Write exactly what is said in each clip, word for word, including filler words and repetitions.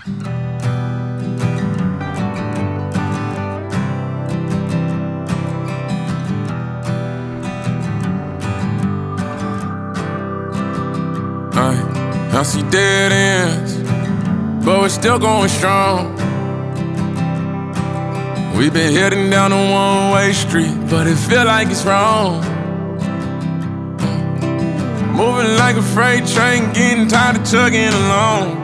I see dead ends, but we're still going strong. We've been heading down a one-way street, but it feel like it's wrong. Moving like a freight train, getting tired of chugging along.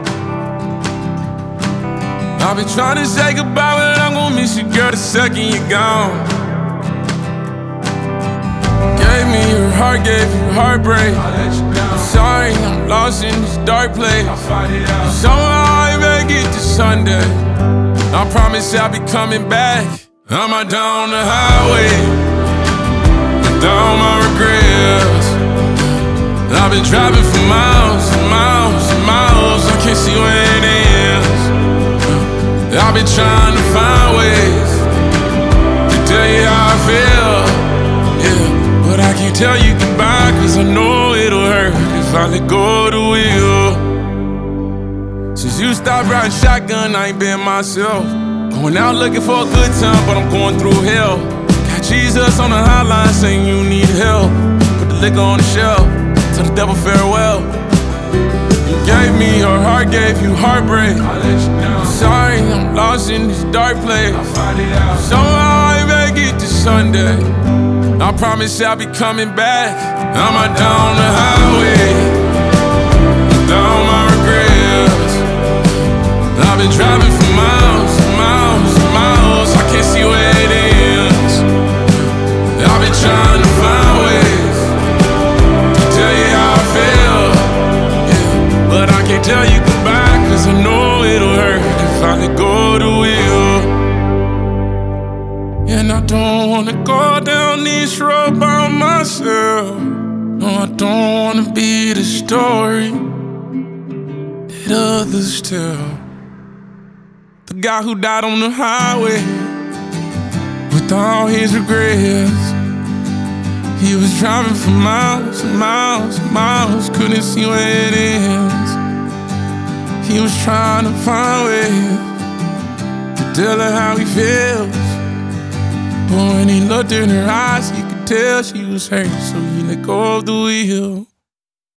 I've been trying to say goodbye, but I'm gon' miss you, girl, the second you're gone. Gave me your heart, gave you heartbreak. I'm sorry, I'm lost in this dark place. Somehow I make it to Sunday. I promise I'll be coming back. I'm out down the highway with all my regrets. I've been driving for miles and miles and miles. I can't see where it ends. I've been trying to find ways to tell you how I feel, yeah. But I can't tell you goodbye, cause I know it'll hurt if I let go of the wheel. Since you stopped riding shotgun, I ain't been myself. Going out looking for a good time, but I'm going through hell. Got Jesus on the hotline saying you need help. Put the liquor on the shelf, tell the devil farewell. You gave me your heart, gave you heartbreak. I let you down. Sorry, I'm lost in this dark place. I'll find it out. Somehow I make it to Sunday. I promise I'll be coming back. I'm out down the highway with all my regrets. I've been driving for miles and miles and miles. I can't see where it ends. I've been trying to find ways to tell you how I feel, yeah. But I can't tell you goodbye, cause I know it'll hurt if I let go of the wheel. And I don't wanna go down this road by myself. No, I don't wanna be the story that others tell. The guy who died on the highway with all his regrets. He was driving for miles and miles and miles, couldn't see where it ends. He was trying to find ways to tell her how he feels. But when he looked in her eyes, he could tell she was hurt, so he let go of the wheel.